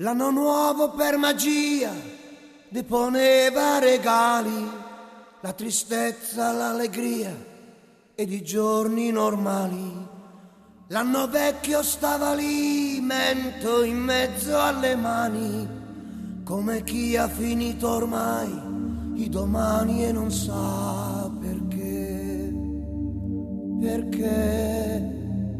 L'anno nuovo per magia deponeva regali, la tristezza, l'allegria ed i giorni normali. L'anno vecchio stava lì, mento in mezzo alle mani, come chi ha finito ormai i domani e non sa perché. Perché?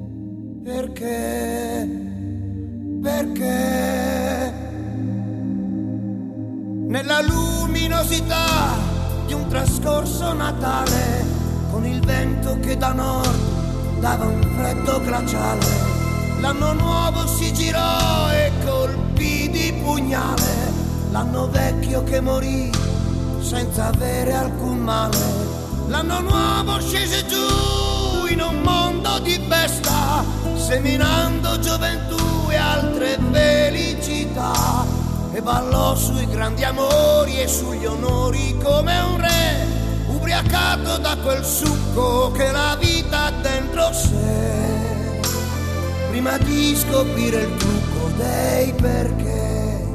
Nella luminosità di un trascorso Natale, con il vento che da nord dava un freddo glaciale, l'anno nuovo si girò e colpì di pugnale l'anno vecchio che morì senza avere alcun male. L'anno nuovo scese giù in un mondo di festa, seminando gioventù e altre felicità, e ballò sui grandi amori e sugli onori come un re, ubriacato da quel succo che la vita ha dentro sé, prima di scoprire il trucco dei perché.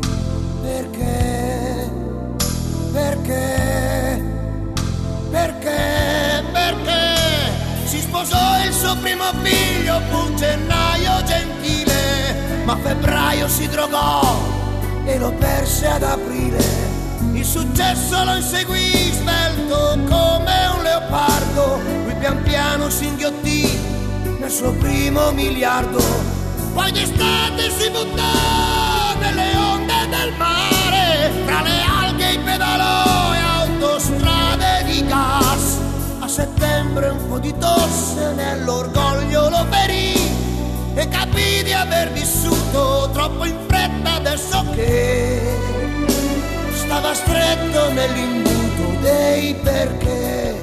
Perché si sposò il suo primo figlio, un gennaio gentile, ma a febbraio si drogò e lo perse ad aprile. Il successo lo inseguì svelto come un leopardo, lui pian piano si inghiottì nel suo primo miliardo. Poi d'estate si buttò nelle onde del mare, tra le alghe i pedalò e autostrade di gas. A settembre un po' di tosse nell'orgoglio lo ferì e capì di aver vissuto troppo in fretta, adesso che stava stretto nell'imbuto dei perché.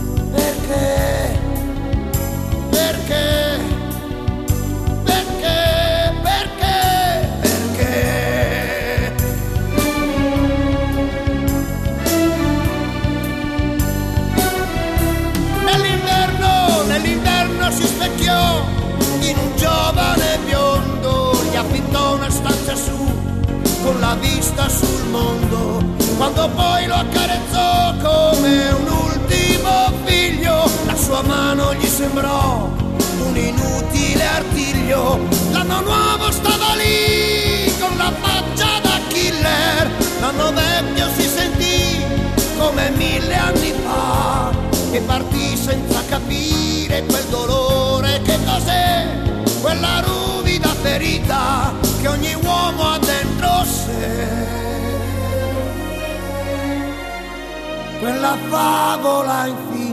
Nell'inverno si specchiò in un giovane biondo, gli affittò una stanza su con la vista sul mondo. Quando poi lo accarezzò come un ultimo figlio, la sua mano gli sembrò un inutile artiglio. L'anno nuovo stava lì con la faccia da killer, l'anno vecchio si sentì come 1000 anni fa, e partì senza capire quel dolore che cos'è, quella ruvida ferita che ogni uomo ha dentro sé, quella favola infinita